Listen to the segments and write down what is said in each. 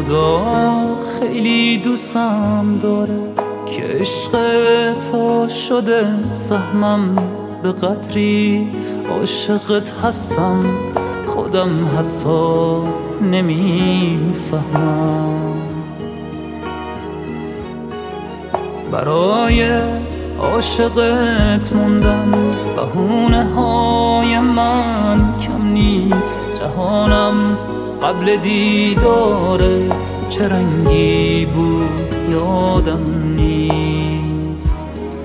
خدا خیلی دوستم داره که عشق تو شده سهمم، به قدری عاشقت هستم خودم حتی نمیفهمم. برای عاشقت موندن بهونه های من کم نیست. جهانم قبل دیدارت چه رنگی بود یادم نیست.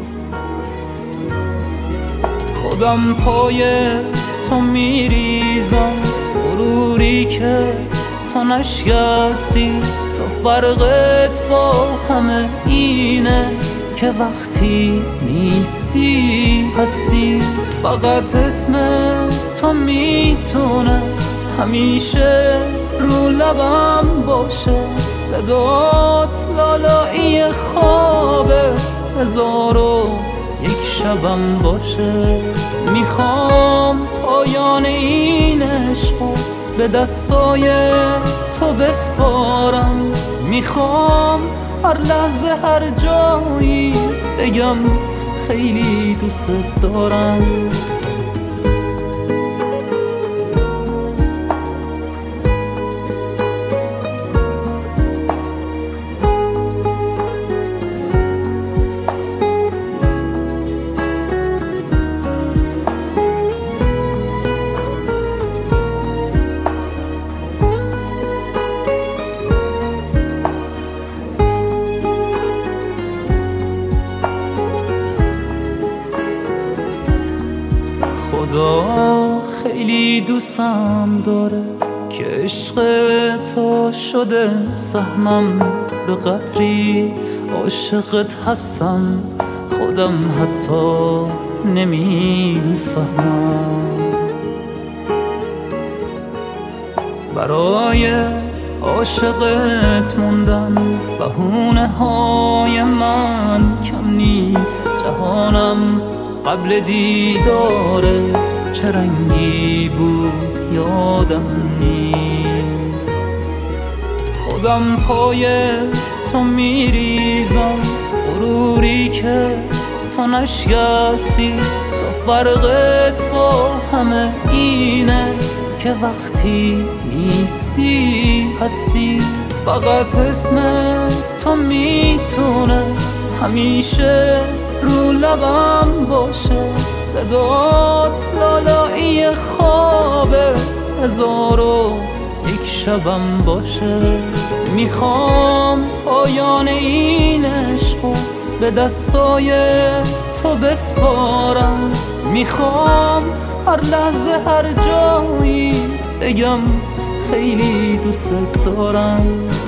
خودم پای تو میریزم، غروری که تو نشکستی. تو فرقت با همه اینه که وقتی نیستی هستی. فقط اسم تو میتونه همیشه رو لبم باشه. صدات لالایی خوابه، 1001 شبم باشه. میخوام پایان این عشقو به دستای تو بسپارم. میخوام هر لحظه هر جایی بگم خیلی دوست دارم. خدا خیلی دوستم داره که عشق تو شده سهمم، به قدری عاشقت هستم خودم حتی نمیفهمم. برای عاشقت موندن بهونه های من کم نیست. جهانم قبل دیدارت چه رنگی بود یادم نیست. خودم پای تو میریزم، غروری که تو نشکستی. تو فرقت با همه اینه که وقتی نیستی هستی. فقط اسم تو میتونه همیشه رو لبم باشه. صدات لالایی خوابه، 1001 شبم باشه. میخوام پایان این عشقو به دستای تو بسپارم. میخوام هر لحظه هر جایی بگم خیلی دوست دارم.